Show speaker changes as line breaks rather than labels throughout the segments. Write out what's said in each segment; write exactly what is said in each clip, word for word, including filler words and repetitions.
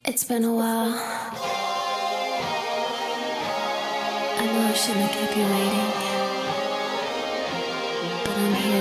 It's been a while. I know I shouldn't have kept you waiting, but I'm here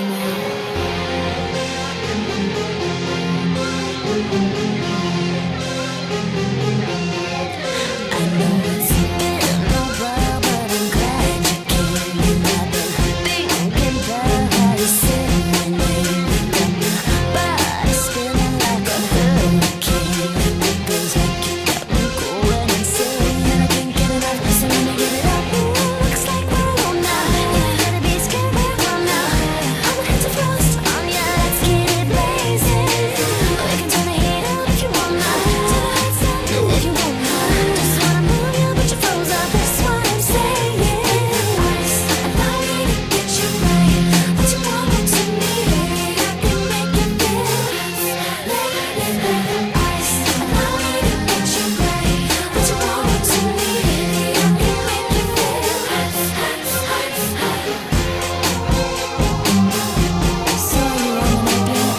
now. I know it's been a while, but I'm glad you came. I've been thinking about how you said my name. Got my body spinning like a hurricane. It feels like you got me going insane, and I can't get enough. So let me give it up. Ooh, looks like we're alone now. You better be scared right from now. I'ma hit the frost on ya. Let's get it blazing. We can turn the heat up if you want now. Turn the lights down if you want now. Just wanna move you, but you froze up. That's what I'm saying. Ice, allow me to get you right. What you want to me, I can make it feel. Ice, allow me to get you right. What you want to me, I can make it feel. So you wanna make it?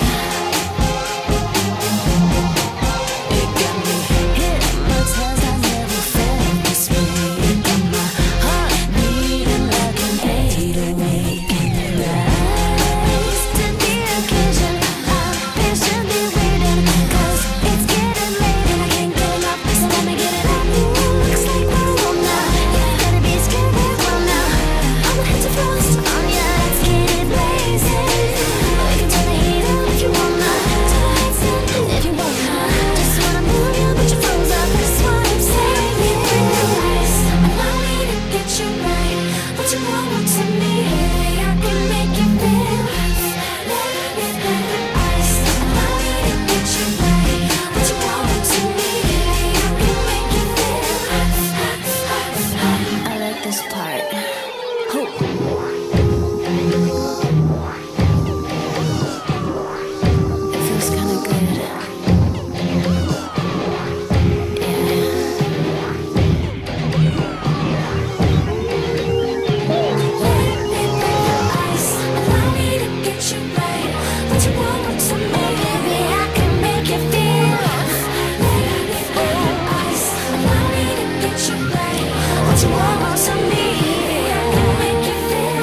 It got me hypnotized. I never felt this way. It got my heart beating like an eight oh eight. Rise to the occasion. I'm patiently waiting, 'cause it's getting late and I can't get enough. So let me get it up. Ooh, looks like we're alone now. You better be scared right from now. I'ma hit the frost on ya. Let's get it blazing. We can turn the heat up if you want now. Turn the lights down if you want now. Just wanna move you, but you froze up. That's what I'm saying. Ice, allow me to get you right. What you want to me, I can make you feel. Ice, allow me to get you right. What you want to me, I can make you feel. I like this part. It feels kinda good. Ice, allow me to get you right. What you want to me, baby, I can make you feel. Ice, allow me to get you right. What you want to me, I can make you feel.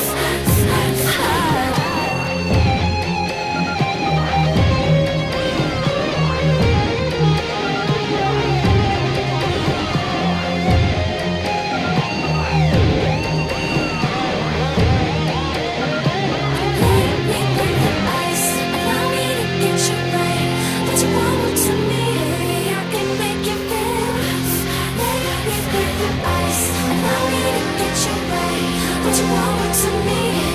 Ice, allow me to get you right. What you want to me, I can make you feel. Ice, allow me to get you right. What you want to me.